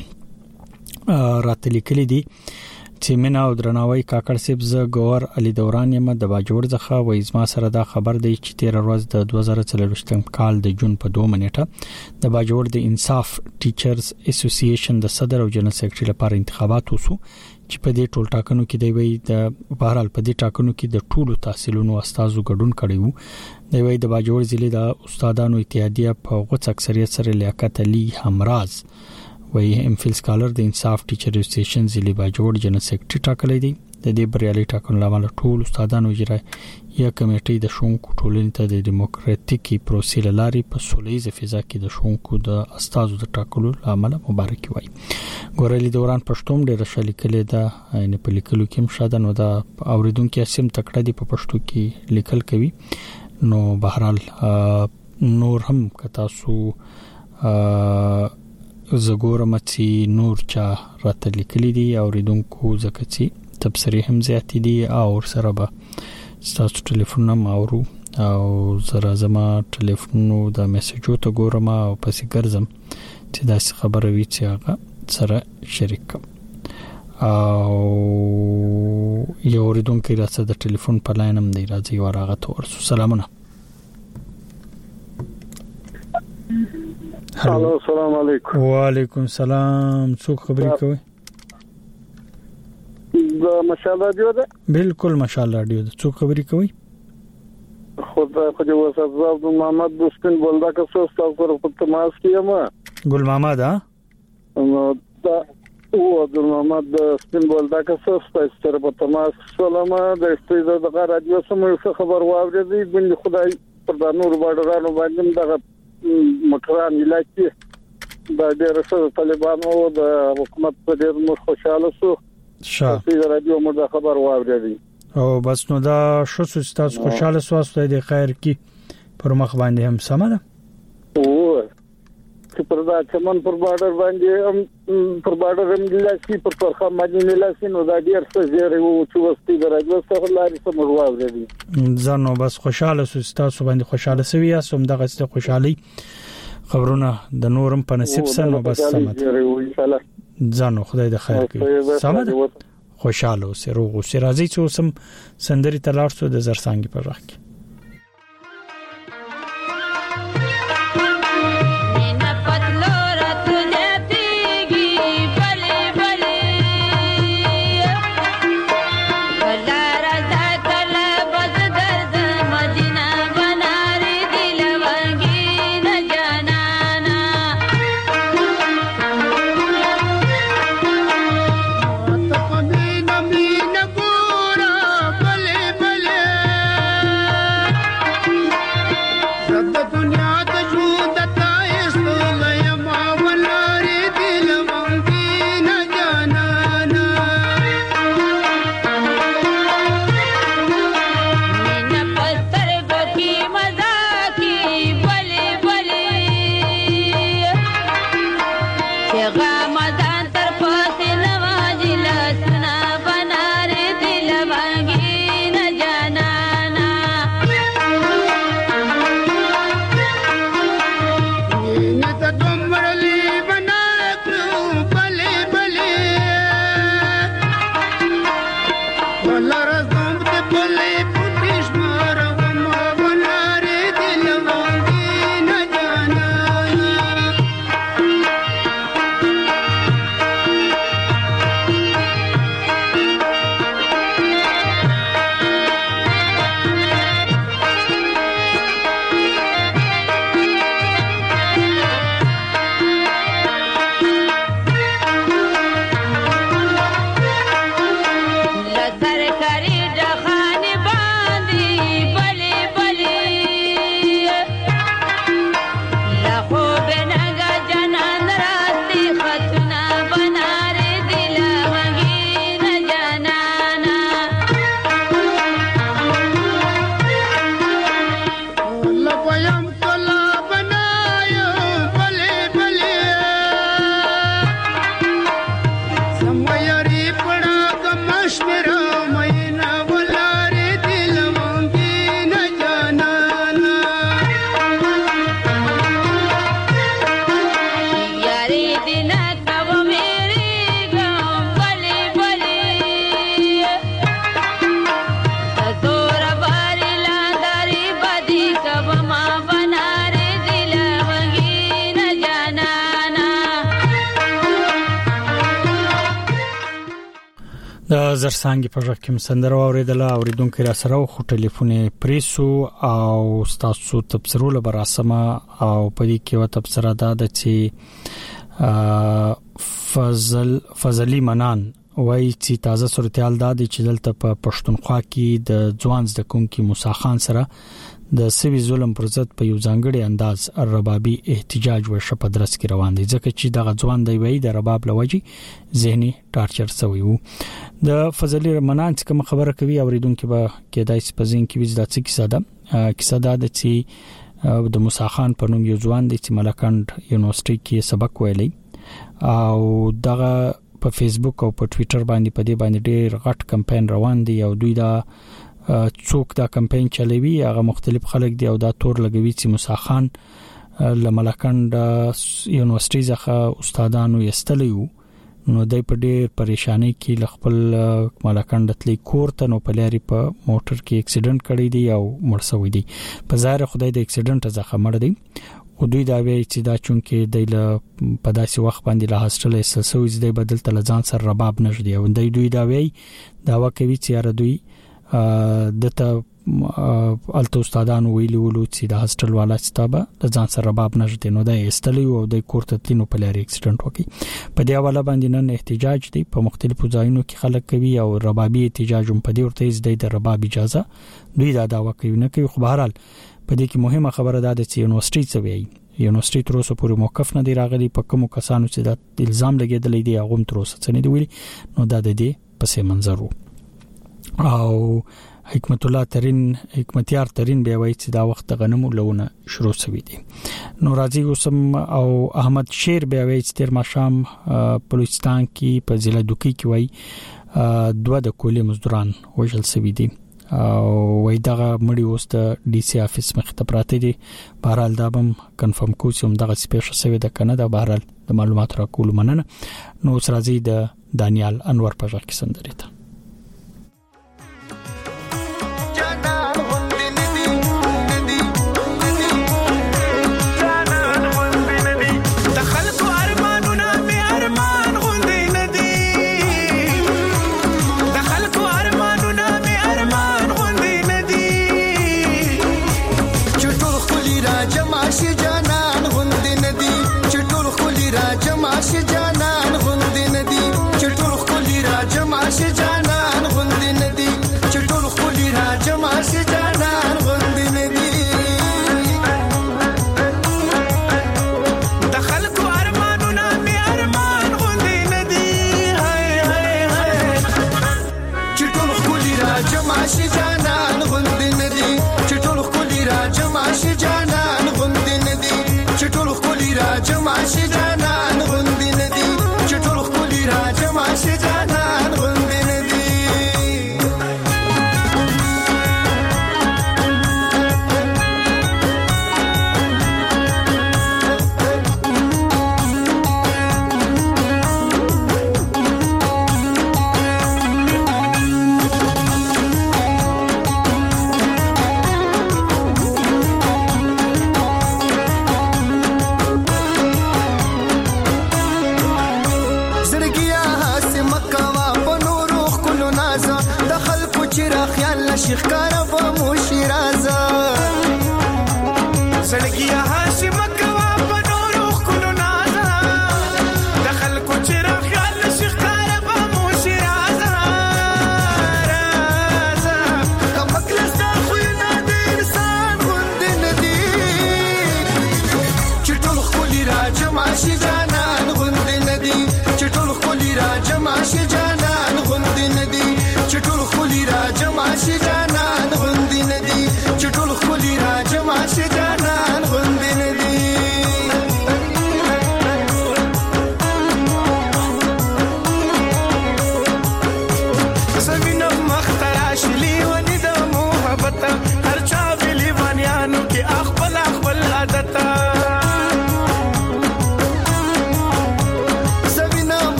S1: راتلی کلی دي چې مینا او درناوی کاکړ سیب ز ګور علي دوران یم د باجوړ ځخه وې زما سره دا خبر دی چې تیر ورځ د دوه زره څلوېښتم کال د جون په دوه منېټه د باجوړ د انصاف ټیچرز اسوسییشن د صدر او جنرال سیکریټري لپاره انتخابات وسو چې په دې ټول ټاکنو کې دی وی د بهرال په دې ټاکنو کې د ټولو تحصیلونو استادو ګډون کړي وو دی وی د باجوړ ضلع د استادانو اتحادیه په غوڅ اکثریت سره لیاقت علي همراز وی ام فیل سکالر د انصاف ټیچر اسوسییشن ضلع باجوړ جنرال سیکریټري ټاکلې دي د دې بریالي ټاکنو لامل ټول استادانو اجرا یا کمیټې د شونکو ټولنې ته د دیموکراتیکي پروسې لاري په سولېز فضا کې د شونکو د استادو د ټاکلو لامل مبارکي وای ګورلي دوران پښتوم ډېر شالي کله دا نه په لیکلو کې مشاده نو دا اوریدونکو سیم تکړه دي په پښتو کې لیکل کوي نو بهرال نور هم کتا سو زګورم چې نور چا راته لیکلي دي اوریدونکو زکه تبصری هم زیات دي او سره به ستاسو ټلیفون نمبر اورو او زرا زما ټلیفون د میسجو ته ګورم او پسې ګرځم چې دا خبره وی چې هغه سره شریک او یو اوریدونکو راځه د ټلیفون په لاین هم دی راځي ورغه ته ورسو سلامونه
S14: الو السلام علیکم.
S1: وعلیکم السلام. څوک خبرې کوي؟
S14: د مشال رادیو ده.
S1: بالکل مشال رادیو ده. څوک خبرې کوي؟
S14: خدا خو دې وسات عبد محمد دوستن بولدا که څو تاسو په تماس کې یم.
S1: ګل محمد ها؟
S14: نو دا او عبد محمد دوستن بولدا که څو تاسو په تماس سلام د استیزه د رادیو سمو خبر واورېدې بند خدای پر د نور بارډرانو باندې دغه مکران علاقې د ډېر څه طالبانو د حکومت په ډېر مخ خوشاله شو.
S1: شاه
S14: د رادیو مو خبر واورېدې
S1: او بس نو دا شو تاسو خوشاله سواسته د خیر کی پر مخ باندې هم سم ده.
S14: او چې پر دا چمن پر بارډر باندې پر بارډر هم لاسي پر ترخه باندې لاسي نو دا ډېر څه زیری او چې وستي د رادیو څخه لاري سم واورېدې.
S1: ځنو بس خوشاله سواسته باندې خوشاله سوي اسوم دغه څه خوشحالي خبرونه د نورم په نصیب سره نو بس سم ده. ځنو خدای د خیر کوي. سم ده. خوشاله اوسه روغ اوسه. راځي چې اوسم سندري تلار سو د زرسانګي پر راک زرسانګي په ژغ کې مسندره اوریدله. اوریدونکو را سره خو ټلیفون پریسو او تاسو تبصرو له براسمه او په دې کې و تبصره ده چې فضل فضلی منان وایي چې تازه صورتحال ده چې دلته په پښتونخوا کې د ځوان زدکونکو موسی خان سره د سوي ظلم پر ضد په یو ځانګړي انداز ربابي احتجاج ورشه په درس کې روان دي ځکه چې دغه ځوان دی وایي د رباب لوجي ذهني ټارچر سوی وو. د فضلی منان چې کوم خبره کوي اوریدونکو به کېدای سي په ځین کې وځي د څه کیسه ده کیسه ده چې د موسی خان په نوم یو ځوان دی چې ملکند یونیورسيټي کې سبق ویلي او دغه په فیسبوک او په ټوئیټر باندې په دې باندې ډېر غټ کمپاین روان دي او دوی دا څوک دا کمپاین چلوي هغه مختلف خلک دي او دا تور لګوي چې موسی خان لملکند یونیورسيټي څخه استادانو یستلیو نو دای په ډېر پریشانی کې خپل ملکند تلې کورته نو په لاري په موټر کې اکسیډنټ کړی دی او مړ شوی دی. په ظاهر خدای د اکسیډنټ څخه مړ دی او دوی دا وی چې دا چونکې د په داسې وخت باندې له هاستل اساسوي زده بدل تل ځان سره رباب نشدي او دوی دوی دا وی دا وکوي چې را دوی دته الته استادانو ویلي ولو چې د هاستل والا ستابه د ځان سره رباب نشدي نو دا استلی او د کوړه تلینو په لاري اکسیډنټ وکي په دې حواله باندې نن احتجاج دی په مختلفو ځایونو کې خلک کوي او ربابي احتجاج هم په دې ورته زده د رباب اجازه دوی دا دا وکوي نه کوي خو بهرحال په دې کې مهمه خبره ده چې یونیورسيټي څه وی یونیورسيټي تر اوسه پورې موقف نه دی راغلی په کوم کسانو چې د الزام لګیدل دي هغه تر اوسه څه نه دی ویلي نو دا د دې پسې منظر او حکمت الله ترين حکمتیار ترين به وایي چې دا وخت غنمو لونه شروع شوی دی نو راځي اوسم او احمد شیر به وایي چې تر ماشام بلوچستان کې په ضلع دوکي کې وایي دوه د کولې مزدوران وژل شوی دي او وای دغه مړی اوس د ډي سي افیس مخ ته پراته دي بهرحال دا هم کنفرم کوم دغه سپیشل سوي د کنه د بهرحال د معلومات را کول مننه نو سره زی د دانیال انور په ځای کې سندري ته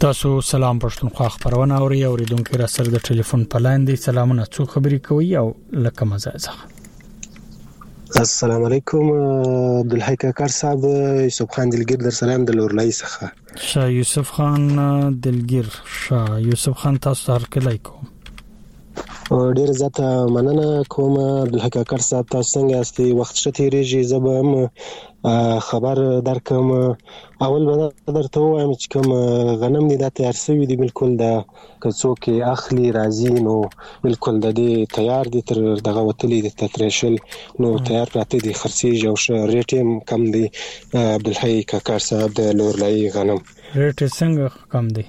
S1: تاسو سلام پښتونخوا خبرونه اوري اوریدونکو را سره د ټلیفون په لاین دي. سلامونه، څو خبري کوي او لکه مزازه.
S15: السلام علیکم عبدالحی کاکر صاحب، یوسف خان دلګر در سلام د لورلای څخه.
S1: شاه یوسف خان دلګر. شاه یوسف خان تاسو هر کله کوم
S15: ډیر زیاته مننه کوم عبدالحی کاکر صاحب. تاسو څنګه یاستئ؟ وخت شته ریږي زبم خبر درکم. اول به درته وایم چې کوم غنم دي دا تیار شوی دی، بالکل دا کڅو کې اخلي راځي نو بالکل د دې تیار دي، تر دغه وتلی د تتریشل نو تیار پراته دي، خرسي او ریټ هم کم دی. عبدالحی کاکر صاحب د لورلای غنم
S1: ریټ څنګه کم دی؟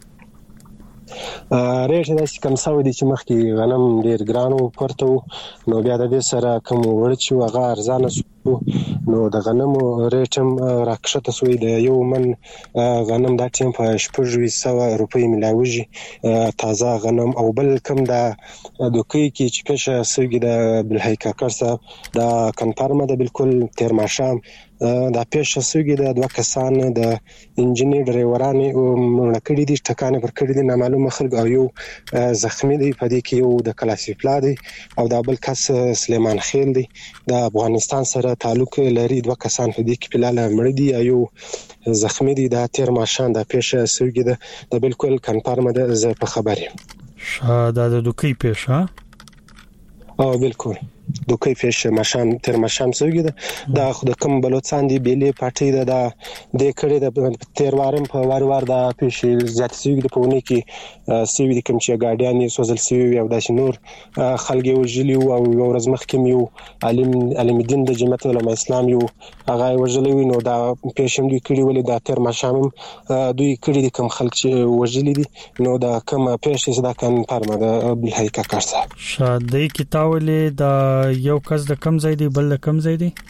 S15: ریټ داسې کم شوی دی چې مخکې غنم ډیر ګران و پورته و، نو بیا د دې سره کوم وړ چې هغه ارزانه شو نو د غنمو ریټ هم راکښته شوی دی. یو من غنم دا ټیم په شپږ سوه روپۍ ملاویږي تازه غنم. او بل کم دا دوکۍ کې چې پیشه سوی د عبدالحی کاکر صاحب دا کنفرمه ده، بالکل تیر ماښام دا پیښه سوی د دوه کسان د انجینیر ډرایورانې مړه کړي دي، ټکانې پر کړي دي نامعلومه خلک، او یو زخمی دی. په دې کې یو د کلاسیفلا دی او دا بل کس سلیمان خیل دی، د افغانستان سره تعلق لري. دوه کسان په دې کې بلاله مړه دي، یو زخمی دی. دا تیر ماښام دا پیښه سوی ده، د بالکل کنفرم ده، زه په خبر یم.
S1: شاده د دوکۍ پیښه
S15: او بالکل دوکۍ پیښه ماشام تر ماشام سوی ده. دا خود کوم بلوچستان دی بیلې پټي ده، دا د کړي د تیر وارم په وار وار دا پیښه زیات سوی ده. په ونی کې سوی دي کوم چې ګاډیان سوزل سوی او د شنور خلک وجلی او ورځ مخکې یو عالم علم الدین د جماعت علماء اسلام یو هغه وجلی نو دا پیښه دوی کړي ولې دا تیر ماشام دوی کړي دي کوم خلک چې وجلی دي، نو دا کوم پیښه دا کان پرمه د عبدالحی کاکر صاحب.
S1: شاده کتاولې دا یو کس د کم ځای دی بل د کم ځای دی؟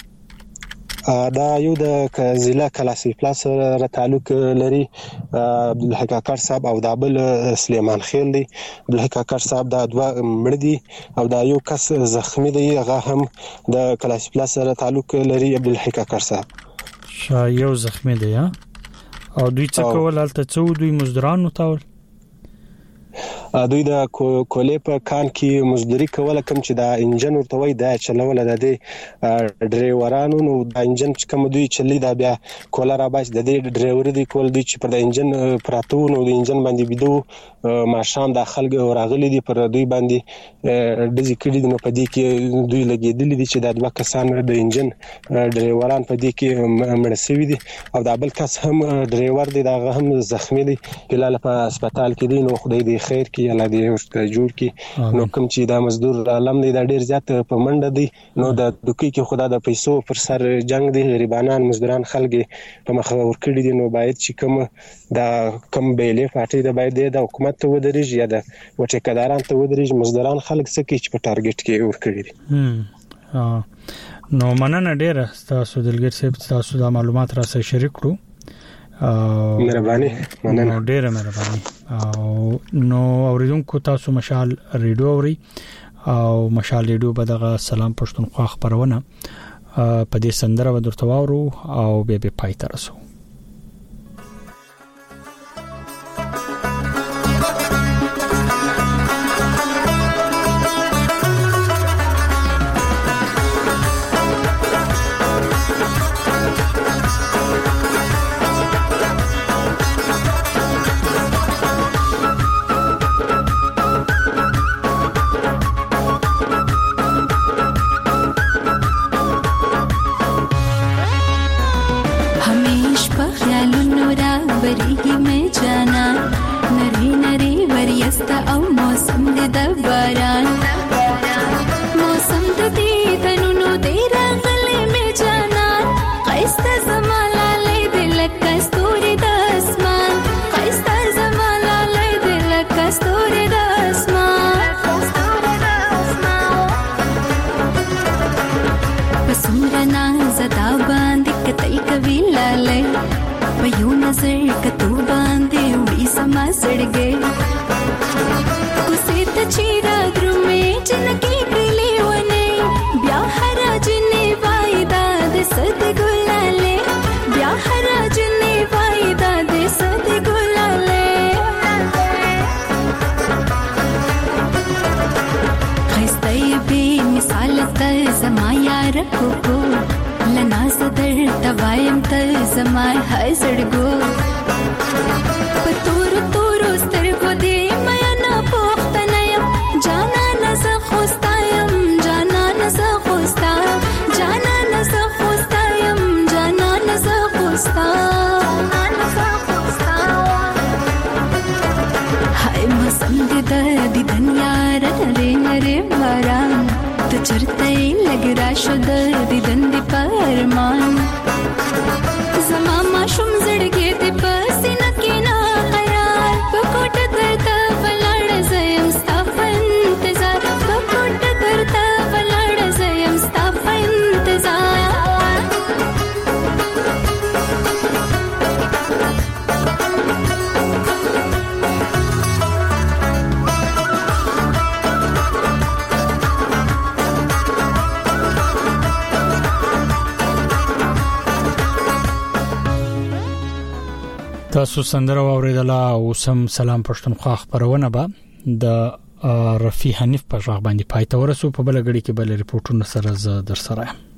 S15: دا یو د ضلع کلاسیفلا سره تعلق لري عبدالحی کاکر صاحب، او دا بل سلیمان خیل دی. عبدالحی کاکر صاحب دا دوه مړ دي او دا یو کس زخمی دی، هغه هم د کلاسیفلا سره تعلق لري عبدالحی کاکر صاحب.
S1: شا یو زخمی دی ها؟ او دوی څه کول هلته؟ څه دوی مزدوران وتاول؟
S15: دوی د کولې په کان کې مزدوري کوله، کوم چې دا انجن ورته وای دا چلول د دې ډرایورانو، نو دا انجن چې کوم دوی چلی دا بیا کوله را باش د دې ډرایور دی کول دی چې پر د انجن پراتو نو د انجن باندې بيدو ماشام د خلک راغلي دي پر دوی باندې دزي کړي نو په دې کې دوی لګیدل دي چې دا دوه کسان د انجن ډرایوران په دې کې مړ شوی دي، او دا بل کس هم ډرایور دی دا هم زخمی دی، بلال په هسپتال کې دی. نو خدای دې خیر کړي، الله دې ورته جوړ کړي. نو کوم چې دا مزدور عالم دی دا ډیر زیات په منډه دی، نو د دوکۍ کې خدا د پیسو پر سر جنگ دی، غریبانان مزدوران خلک په مخ ور کړي دي. نو باید چې کوم دا کم بیلې پارټي د باید د حکومت ته ودرېږي یا د وټیکداران ته ودرېږي، مزدوران خلک څه کې چې په ټارګټ کې ور کړي دي.
S1: نو مننه ډیره تاسو دلګر صاحب، تاسو دا معلومات را سره شریک کړو.
S15: مهرباني مننه
S1: ډیره مهرباني. او نو اوریدونکو تاسو مشال ریډیو اوري او مشال ریډیو په دغه سلام پښتونخوا خبرونه په دې سندره و درته وورو او به به پای ته رسو.
S16: Bia hara jine vaida de sad gulale رکوکو لنا صدر توایم تل زمای هاي سړګو پتور تور سترګو دې میا نه پوښتنیم جانا نس خوستایم جانا نس خوستا جانا نس خوستایم جانا نس خوستا هاي مسم دې د دنیا رټلې نره باران ته چرته لګ را شو د دیدن دی پرمان زما ما شوم زړګې ته پسینه کې نه خیال پکوټ درته ولړ زم ستاف انتظار پکوټ درته ولړ زم ستاف انتظار
S1: تاسو سندره اوریدله او سم سلام پښتونخوا خبرونه به د رفیع حنیف په ځای باندې پاتې ورسو په بل غړي کې بل ریپورتونه سره ز در سره